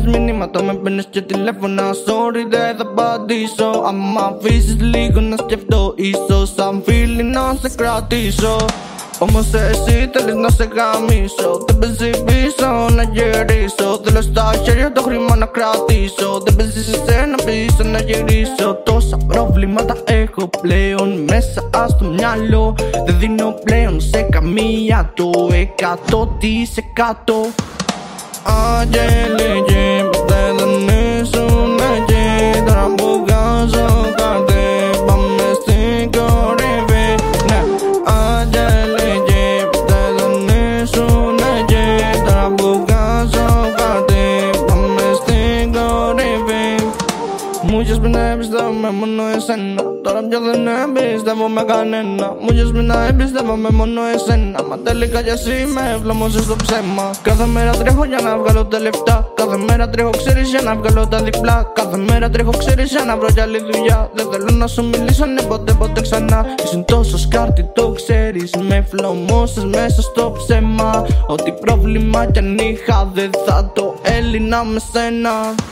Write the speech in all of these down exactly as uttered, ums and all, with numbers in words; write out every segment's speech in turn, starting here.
μηνύματα, με παίρνεις και τηλέφωνα. Sorry δεν θα απαντήσω. Αν μ' αφήσεις λίγο να σκεφτώ, ίσως σαν φίλη να σε κρατήσω. Όμως εσύ θέλεις να σε γαμίσω. Δεν παίζει πίσω να γυρίσω. Θέλω στα χέρια το χρήμα να κρατήσω. Δεν παίζει σε σένα πίσω να γυρίσω. Τόσα προβλήματα έχω πλέον μέσα στο μυαλό. Δεν δίνω πλέον σε καμία το εκατό τοις εκατό. Αγγελική, ποτέ δεν ήσουν εκεί. Τώρα που βγάζω κάτι, πάμε στην κορυφή. Ναι, αγγελική, ποτέ δεν ήσουν εκεί. Τώρα που βγάζω κάτι, πάμε στην κορυφή. Μου είχες πει να εμπιστεύομαι μόνο εσένα. Τώρα πια δεν εμπιστεύομαι κανένα. Μου είχες πει να εμπιστεύομαι μόνο εσένα. Μα τελικά κι εσύ με ευλαμώσεις στο ψέμα. Κάθε μέρα τρέχω για να βγάλω τα λεφτά. Κάθε μέρα τρέχω ξέρεις για να βγάλω τα διπλά. Κάθε μέρα τρέχω ξέρεις για να βρω κι άλλη δουλειά. Δεν θέλω να σου μιλήσω ναι ποτέ ποτέ ξανά. Ήσουν τόσο σκάρτη το ξέρεις. Με ευλαμώσεις μέσα στο ψέμα. Ό,τι πρόβλημα κι αν είχα δεν θα το έλυνα με σένα.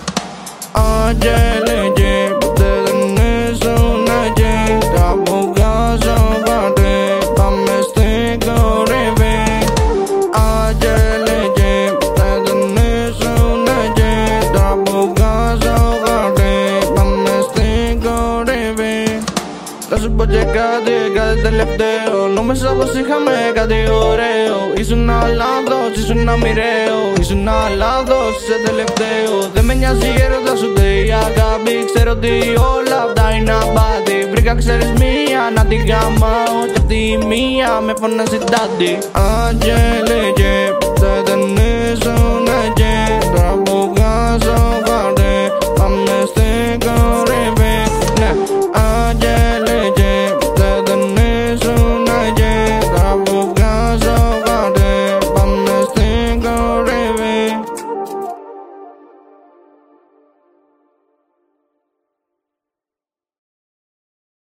Αγγελική, ποτέ δεν ήσουν εκεί. Τα που βγάζω κάτι, πάμε στην κορυφή. Αγγελική, ποτέ δεν ήσουν εκεί. Τα που βγάζω κάτι, πάμε στην κορυφή. Θα σου πω και κάτι, κάτι τελευταίο. Νόμιζα πως είχαμε κάτι ωραίο. Ήσουν λάθος, ήσουν μοιραίο. Ήσουν λάθος, είσαι τελευταίο. Δεν με νοιάζει η έρωτα σου ούτε η αγάπη. Ξέρω ότι όλα αυτά είναι απάτη. Βρήκα ξέρεις μία να την γαμάω. Κι αυτή η μία με φωνάζει τάντι. Αγγελική, ποτέ δεν